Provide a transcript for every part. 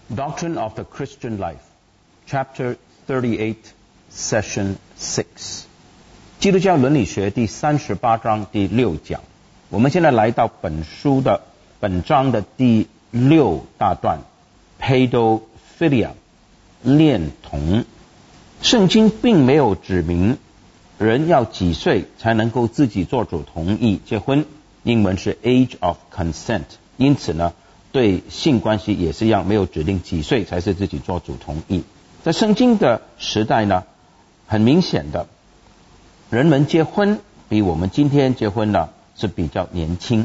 Doctrine of the Christian Life, Chapter 38, Session 6. 基督教伦理学第38章第6讲。我们现在来到本章的第6大段 Pedophilia 恋童。圣经并没有指明人要几岁才能够自己做主同意结婚，英文是 age of consent。因此呢，对性关系也是一样，没有指定几岁才是自己做主同意。在圣经的时代呢，很明显的，人们结婚比我们今天结婚呢是比较年轻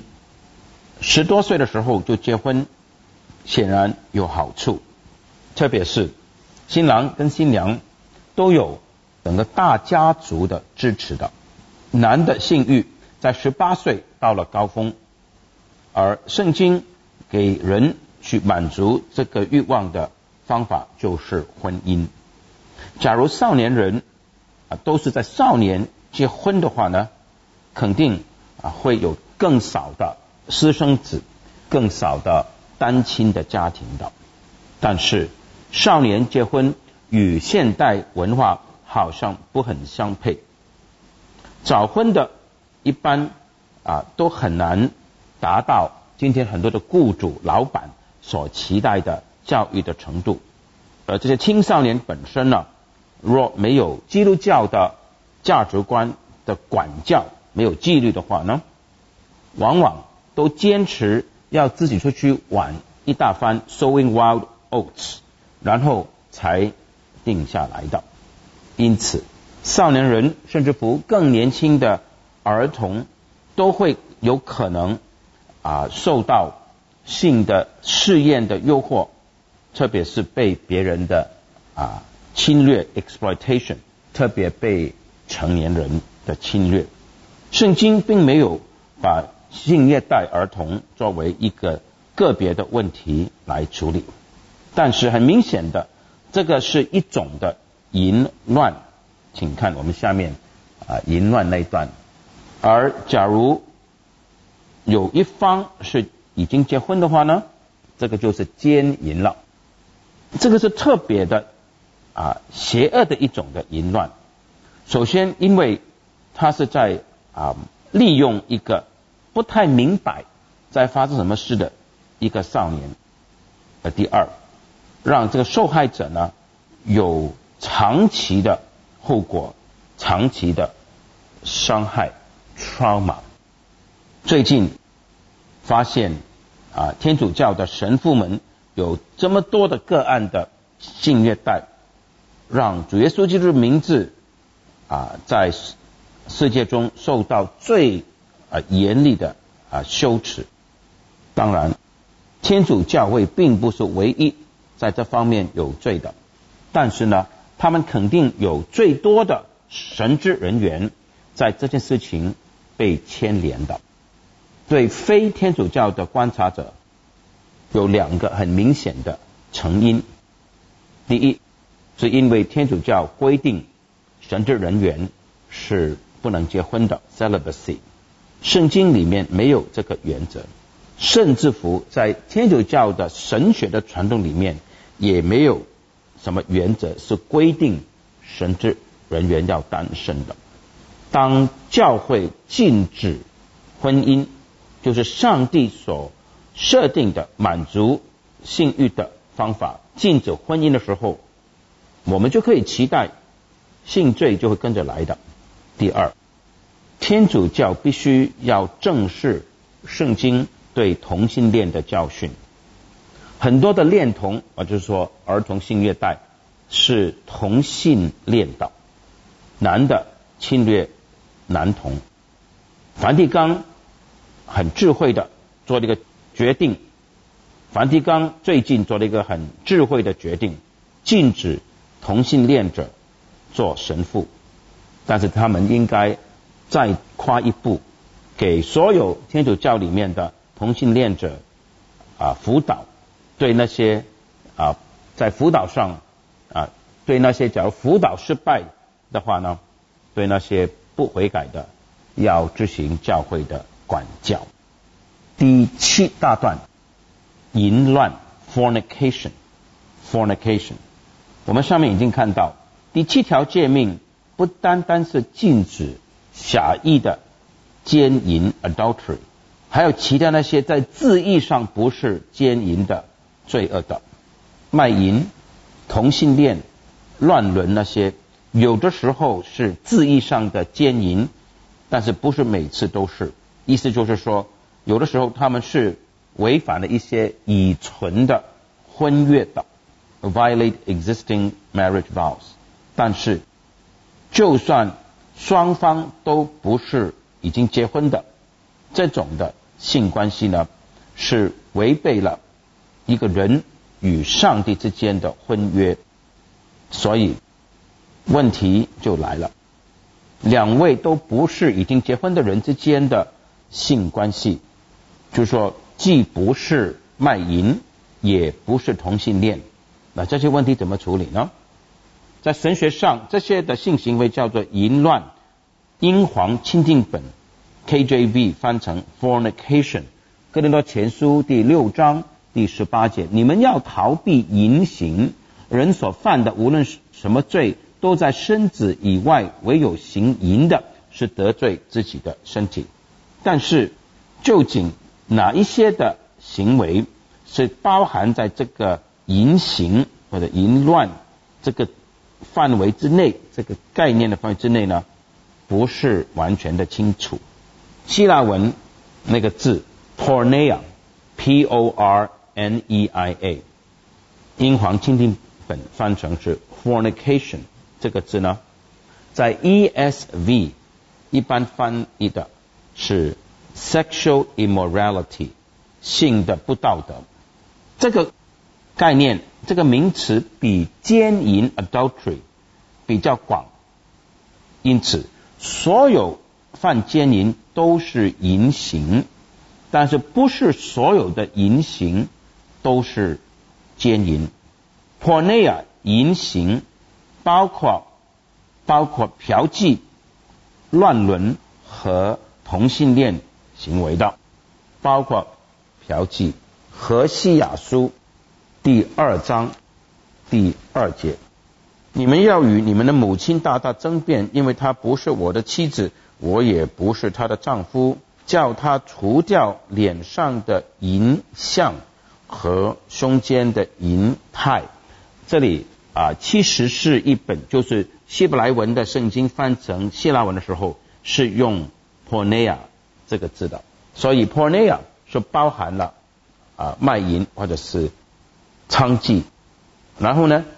，10多岁的时候就结婚，显然有好处，特别是新郎跟新娘都有整个大家族的支持的。男的性欲在18岁到了高峰，而圣经给人去满足这个欲望的方法就是婚姻。假如少年人都是在少年结婚的话呢，肯定会有更少的私生子，更少的单亲的家庭的。但是少年结婚与现代文化好像不很相配，早婚的一般都很难达到今天很多的雇主老板所期待的教育的程度。而这些青少年本身呢，若没有基督教的价值观的管教，没有纪律的话呢，往往都坚持要自己出去玩一大番 sowing wild oats， 然后才定下来的。因此少年人甚至乎更年轻的儿童都会有可能受到性的试验的诱惑，特别是被别人的侵略 exploitation， 特别被成年人的侵略。圣经并没有把性虐待儿童作为一个个别的问题来处理，但是很明显的，这个是一种的淫乱。请看我们下面淫乱那一段。而假如有一方是已经结婚的话呢，这个就是奸淫了。这个是特别的邪恶的一种的淫乱。首先因为他是在利用一个不太明白在发生什么事的一个少年。第二，让这个受害者呢有长期的后果，长期的伤害 trauma。 最近发现天主教的神父们有这么多的个案的性虐待，让主耶稣基督的名字在世界中受到最严厉的羞耻。当然天主教会并不是唯一在这方面有罪的，但是呢他们肯定有最多的神职人员在这件事情被牵连的。对非天主教的观察者有2个很明显的成因。第一，是因为天主教规定神职人员是不能结婚的 celibacy， 圣经里面没有这个原则，甚至乎在天主教的神学的传统里面也没有什么原则是规定神职人员要单身的。当教会禁止婚姻，就是上帝所设定的满足性欲的方法，禁止婚姻的时候，我们就可以期待性罪就会跟着来的。第二，天主教必须要正视圣经对同性恋的教训。很多的恋童就是说儿童性虐待是同性恋的，男的侵略男童。梵蒂冈很智慧的做了一个决定，梵蒂冈最近做了一个很智慧的决定，禁止同性恋者做神父，但是他们应该再跨一步，给所有天主教里面的同性恋者辅导，对那些在辅导上对那些假如辅导失败的话呢，对那些不悔改的要执行教会的管教。第7大段淫乱 fornication。 fornication。我们上面已经看到，第7条诫命不单单是禁止狭义的奸淫 adultery， 还有其他那些在字义上不是奸淫的罪恶的，卖淫、同性恋、乱伦那些，有的时候是字义上的奸淫，但是不是每次都是。意思就是说，有的时候他们是违反了一些已存的婚约的 violate existing marriage vows。 但是就算双方都不是已经结婚的，这种的性关系呢，是违背了一个人与上帝之间的婚约。所以问题就来了，两位都不是已经结婚的人之间的性关系，就是说既不是卖淫也不是同性恋，那这些问题怎么处理呢？在神学上，这些的性行为叫做淫乱，英皇钦定本 KJV 翻成 fornication。 哥林多前书第6章第18节，你们要逃避淫行，人所犯的无论什么罪，都在身子以外，唯有行淫的是得罪自己的身体。但是究竟哪一些的行为是包含在这个淫行或者淫乱这个范围之内，这个概念的范围之内呢，不是完全的清楚。希腊文那个字 porneia P-O-R-N-E-I-A， 英皇钦定本翻成是 fornication， 这个字呢，在 ESV 一般翻译的是 sexual immorality， 性的不道德。这个概念，这个名词比奸淫 adultery 比较广，因此所有犯奸淫都是淫行，但是不是所有的淫行都是奸淫。 porneia 淫行包括嫖妓、乱伦和同性恋行为的，包括嫖妓。何西雅书第2章第2节，你们要与你们的母亲大大争辩，因为她不是我的妻子，我也不是她的丈夫，叫她除掉脸上的淫像和胸间的淫态。这里其实是一本就是希伯来文的圣经翻成希腊文的时候是用 porneia 这个字的，所以 porneia 是包含了卖淫或者是娼妓。然后呢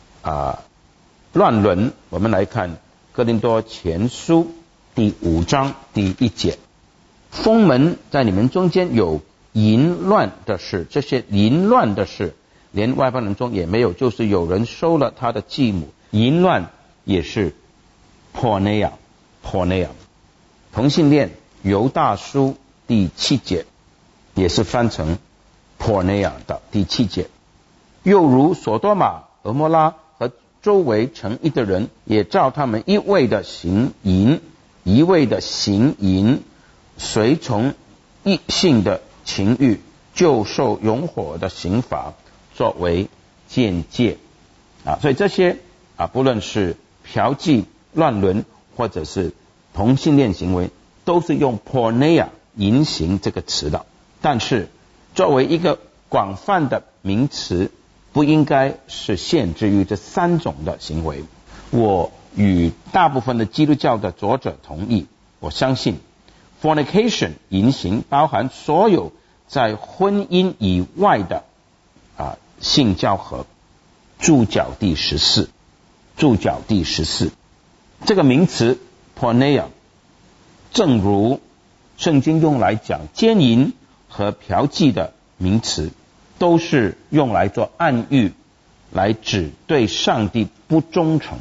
乱伦，我们来看哥林多前书第5章第1节，封门在你们中间有淫乱的事，这些淫乱的事连外邦人中也没有，就是有人收了他的继母。淫乱也是 porneia。 同性恋犹大书第7节也是翻成 porneia 的第7节。又如所多玛、蛾摩拉和周围城邑的人，也照他们一味的行淫，随从异性的情欲，就受永火的刑罚，作为鉴戒。所以这些不论是嫖妓、乱伦或者是同性恋行为，都是用 porneia 淫行这个词的。但是作为一个广泛的名词，不应该是限制于这3种的行为。我与大部分的基督教的作者同意，我相信 fornication 淫行包含所有在婚姻以外的性交合。注脚第14这个名词 porneia 正如圣经用来讲奸淫和嫖妓的名词，都是用来做暗喻，来指对上帝不忠诚。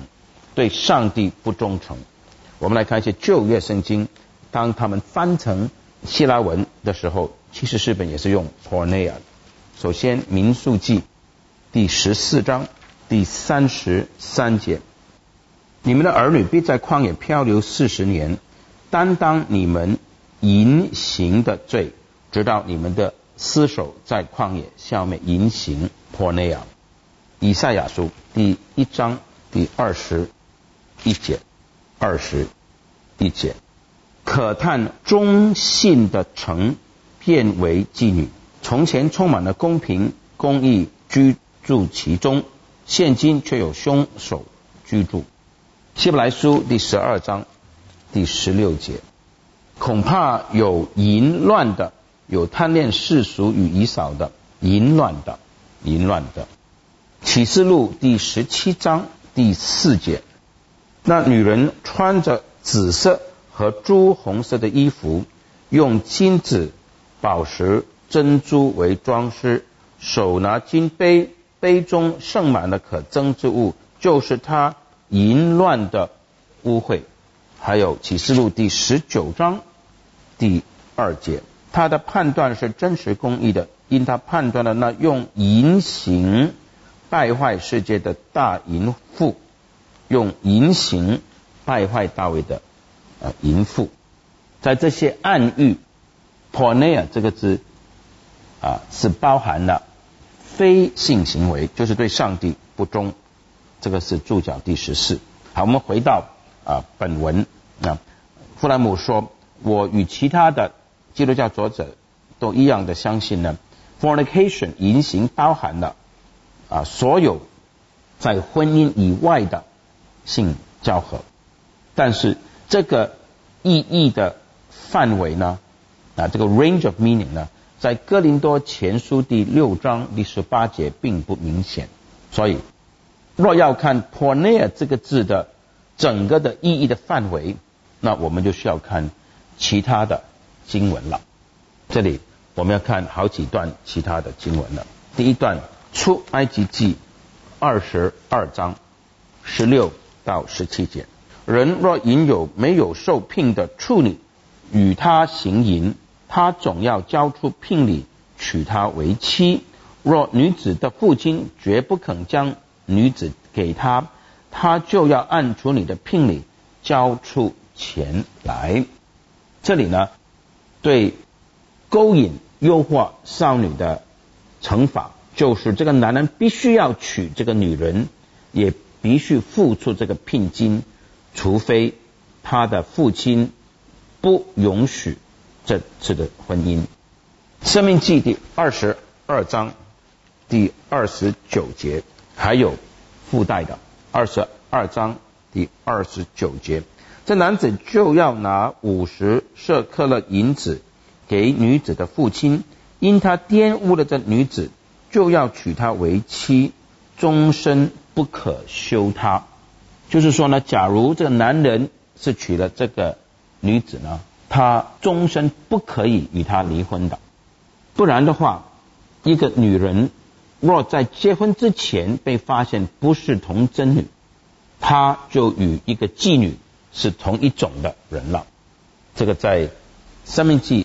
我们来看一些旧约圣经，当他们翻成希腊文的时候，其实诗本也是用 porneia。 首先民数记第14章第33节，你们的儿女必在旷野漂流40年，担当你们淫行的罪，直到你们的尸首在旷野消灭。淫行 porneia。 以赛亚书第1章第21节，21节，可叹忠信的城变为妓女，从前充满了公平公义居住其中，现今却有凶手居住。希伯来书第12章第16节，恐怕有淫乱的，有贪恋世俗与以扫的，淫乱的。启示录第17章第4节，那女人穿着紫色和朱红色的衣服，用金子、宝石、珍珠为装饰，手拿金杯，杯中盛满了可憎之物，就是她淫乱的污秽。还有启示录第19章第2节，他的判断是真实公义的，因他判断了那用淫行败坏世界的大淫妇，用淫行败坏大卫的淫妇。在这些暗喻 porneia 这个字是包含了非性行为，就是对上帝不忠，这个是注脚第14。好，我们回到本文。弗兰姆说，我与其他的基督教作者都一样的相信呢， fornication 淫行包含了所有在婚姻以外的性交合，但是这个意义的范围呢，这个 range of meaning 呢，在哥林多前书第6章第18节并不明显。所以若要看 porneia 这个字的整个的意义的范围，那我们就需要看其他的经文了。这里我们要看好几段其他的经文了。第一段，出埃及记22章16到17节，人若引有没有受聘的处女与他行淫，他总要交出聘礼，娶她为妻。若女子的父亲绝不肯将女子给他，他就要按处女的聘礼交出钱来。这里呢，对勾引诱惑少女的惩罚，就是这个男人必须要娶这个女人，也必须付出这个聘金，除非他的父亲不允许这次的婚姻。申命记第22章第29节还有附带的22章第29节，这男子就要拿50舍客勒银子给女子的父亲，因他玷污了这女子，就要娶她为妻，终身不可休她。就是说呢，假如这个男人是娶了这个女子呢，他终身不可以与她离婚的。不然的话，一个女人若在结婚之前被发现不是童贞女，她就与一个妓女是同一种的人了。这个在申命记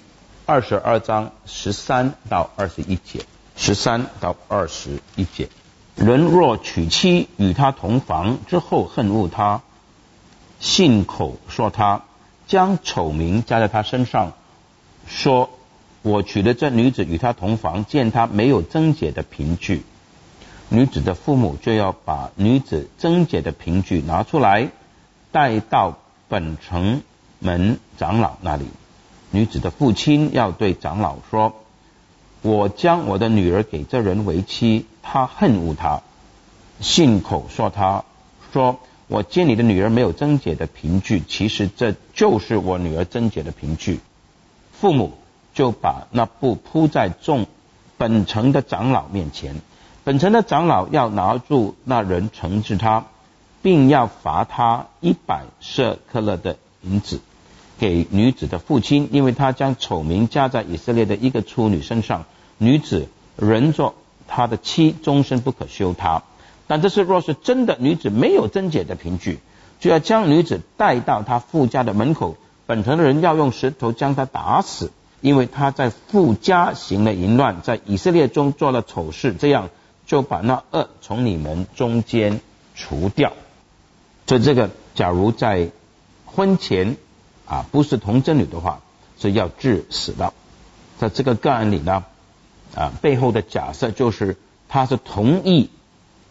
22章13到21节，13到21节。人若娶妻与他同房之后恨恶他，信口说他，将丑名加在他身上，说我娶的这女子与他同房，见他没有贞洁的凭据，女子的父母就要把女子贞洁的凭据拿出来，带到本城门长老那里。女子的父亲要对长老说，我将我的女儿给这人为妻，他恨恶他，信口说他，说我见你的女儿没有贞洁的凭据，其实这就是我女儿贞洁的凭据。父母就把那布铺在本城的长老面前，本城的长老要拿住那人惩治他，并要罚他100舍客勒的银子给女子的父亲，因为他将丑名加在以色列的一个处女身上，女子仍作他的妻，终身不可休他。但这是若是真的女子没有贞洁的凭据，就要将女子带到他父家的门口，本城的人要用石头将他打死，因为他在父家行了淫乱，在以色列中做了丑事，这样就把那恶从你们中间除掉。所以这个假如在婚前不是童贞女的话，是要治死的。在这个个案里呢，背后的假设就是他是同意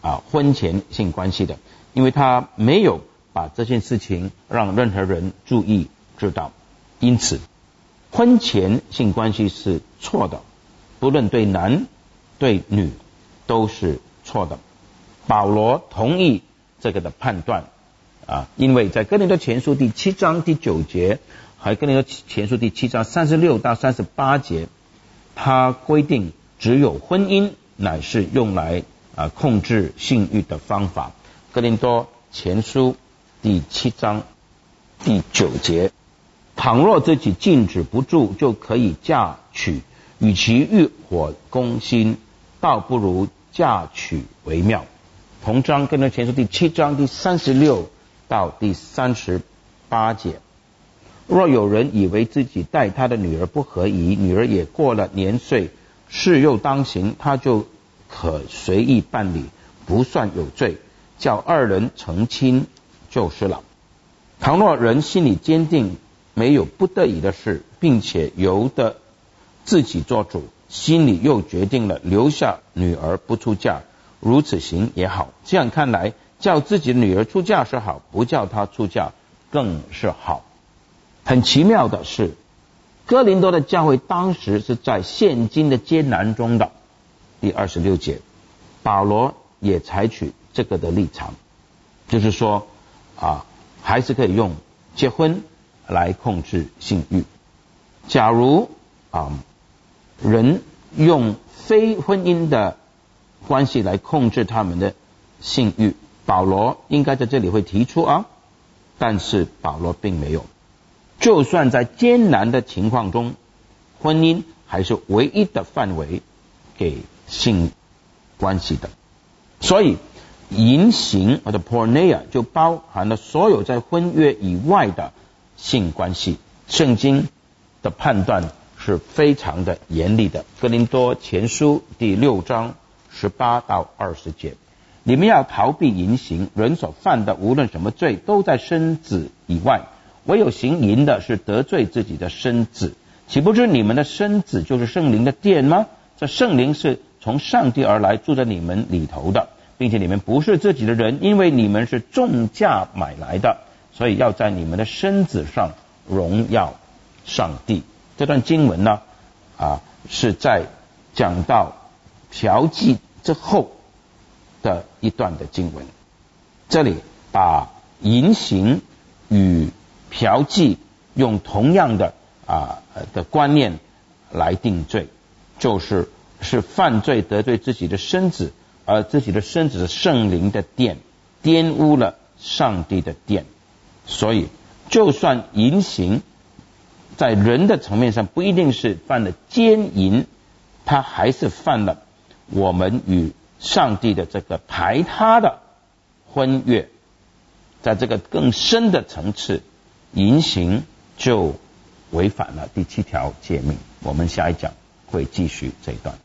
婚前性关系的，因为他没有把这件事情让任何人注意知道，因此婚前性关系是错的，不论对男对女都是错的。保罗同意这个的判断因为在哥林多前书第7章第9节，还有哥林多前书第7章36到38节，他规定只有婚姻乃是用来控制性欲的方法。哥林多前书第7章第9节，倘若自己禁止不住，就可以嫁娶，与其欲火攻心，倒不如嫁娶为妙。同章哥林多前书第7章第36到第38节，若有人以为自己待他的女儿不合宜，女儿也过了年岁，事又当行，他就可随意办理，不算有罪，叫二人成亲就是了。倘若人心里坚定，没有不得已的事，并且由得自己做主，心里又决定了留下女儿不出嫁，如此行也好。这样看来，叫自己的女儿出嫁是好，不叫她出嫁更是好。很奇妙的是，哥林多的教会当时是在现今的艰难中的。第26节，保罗也采取这个的立场，就是说还是可以用结婚来控制性欲。假如人用非婚姻的关系来控制他们的性欲，保罗应该在这里会提出但是保罗并没有。就算在艰难的情况中，婚姻还是唯一的范围给性关系的。所以淫行或者 porneia 就包含了所有在婚约以外的性关系。圣经的判断是非常的严厉的。哥林多前书第6章18到20节，你们要逃避淫行，人所犯的无论什么罪，都在身子以外，唯有行淫的是得罪自己的身子。岂不知你们的身子就是圣灵的殿吗？这圣灵是从上帝而来，住在你们里头的，并且你们不是自己的人，因为你们是重价买来的，所以要在你们的身子上荣耀上帝。这段经文呢是在讲到嫖妓之后的一段的经文。这里把淫行与嫖妓用同样的观念来定罪，就是犯罪得罪自己的身子，而自己的身子是圣灵的殿，玷污了上帝的殿。所以就算淫行在人的层面上不一定是犯了奸淫，他还是犯了我们与上帝的这个排他的婚约。在这个更深的层次，淫行就违反了第7条诫命。我们下一讲会继续这一段。